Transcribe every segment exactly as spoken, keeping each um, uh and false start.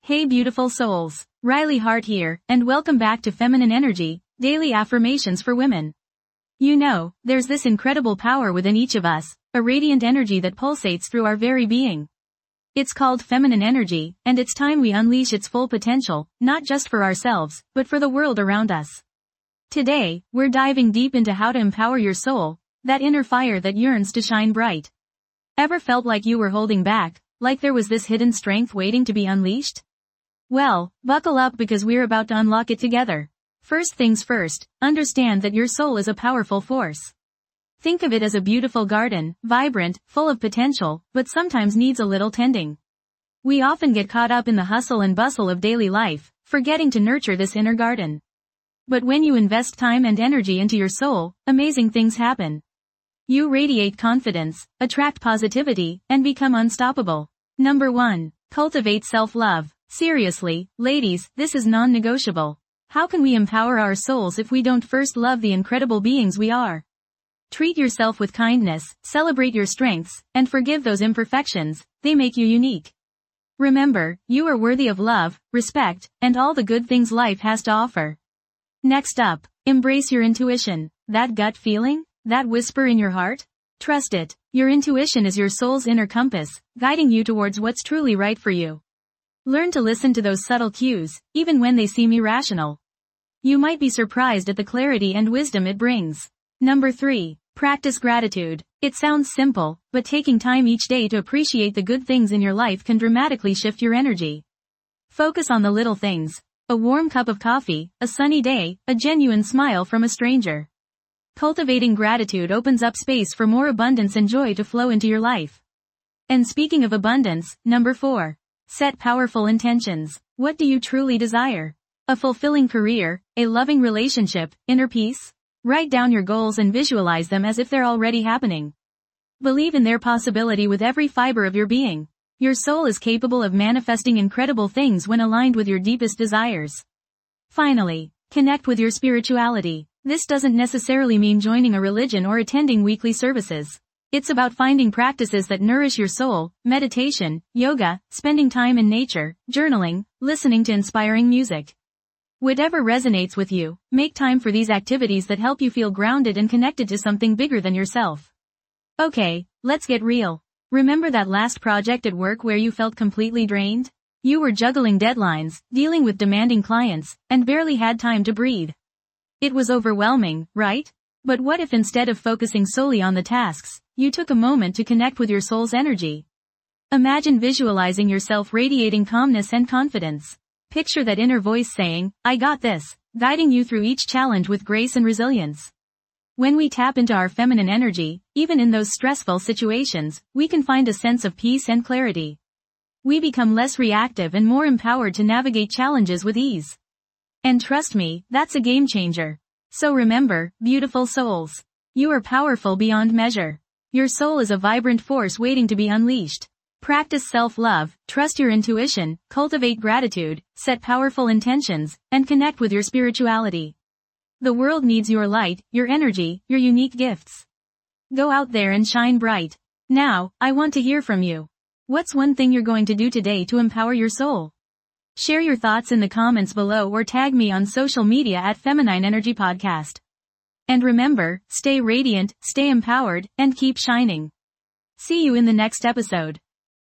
Hey beautiful souls, Riley Hart here, and welcome back to Feminine Energy, Daily Affirmations for Women. You know, there's this incredible power within each of us, a radiant energy that pulsates through our very being. It's called feminine energy, and it's time we unleash its full potential, not just for ourselves, but for the world around us. Today, we're diving deep into how to empower your soul, that inner fire that yearns to shine bright. Ever felt like you were holding back, like there was this hidden strength waiting to be unleashed? Well, buckle up because we're about to unlock it together. First things first, understand that your soul is a powerful force. Think of it as a beautiful garden, vibrant, full of potential, but sometimes needs a little tending. We often get caught up in the hustle and bustle of daily life, forgetting to nurture this inner garden. But when you invest time and energy into your soul, amazing things happen. You radiate confidence, attract positivity, and become unstoppable. Number one. Cultivate self-love. Seriously, ladies, this is non-negotiable. How can we empower our souls if we don't first love the incredible beings we are? Treat yourself with kindness, celebrate your strengths, and forgive those imperfections, they make you unique. Remember, you are worthy of love, respect, and all the good things life has to offer. Next up, embrace your intuition. That gut feeling? That whisper in your heart? Trust it. Your intuition is your soul's inner compass, guiding you towards what's truly right for you. Learn to listen to those subtle cues, even when they seem irrational. You might be surprised at the clarity and wisdom it brings. Number three. Practice gratitude. It sounds simple, but taking time each day to appreciate the good things in your life can dramatically shift your energy. Focus on the little things. A warm cup of coffee, a sunny day, a genuine smile from a stranger. Cultivating gratitude opens up space for more abundance and joy to flow into your life. And speaking of abundance, number four. Set powerful intentions. What do you truly desire? A fulfilling career, a loving relationship, inner peace? Write down your goals and visualize them as if they're already happening. Believe in their possibility with every fiber of your being. Your soul is capable of manifesting incredible things when aligned with your deepest desires. Finally, connect with your spirituality. This doesn't necessarily mean joining a religion or attending weekly services. It's about finding practices that nourish your soul, meditation, yoga, spending time in nature, journaling, listening to inspiring music. Whatever resonates with you, make time for these activities that help you feel grounded and connected to something bigger than yourself. Okay, let's get real. Remember that last project at work where you felt completely drained? You were juggling deadlines, dealing with demanding clients, and barely had time to breathe. It was overwhelming, right? But what if instead of focusing solely on the tasks, you took a moment to connect with your soul's energy? Imagine visualizing yourself radiating calmness and confidence. Picture that inner voice saying, "I got this," guiding you through each challenge with grace and resilience. When we tap into our feminine energy, even in those stressful situations, we can find a sense of peace and clarity. We become less reactive and more empowered to navigate challenges with ease. And trust me, that's a game changer. So remember, beautiful souls, you are powerful beyond measure. Your soul is a vibrant force waiting to be unleashed. Practice self-love, trust your intuition, cultivate gratitude, set powerful intentions, and connect with your spirituality. The world needs your light, your energy, your unique gifts. Go out there and shine bright. Now, I want to hear from you. What's one thing you're going to do today to empower your soul? Share your thoughts in the comments below or tag me on social media at Feminine Energy Podcast. And remember, stay radiant, stay empowered, and keep shining. See you in the next episode.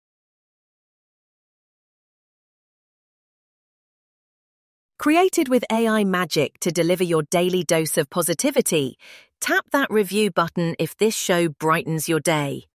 Created with A I magic to deliver your daily dose of positivity, tap that review button if this show brightens your day.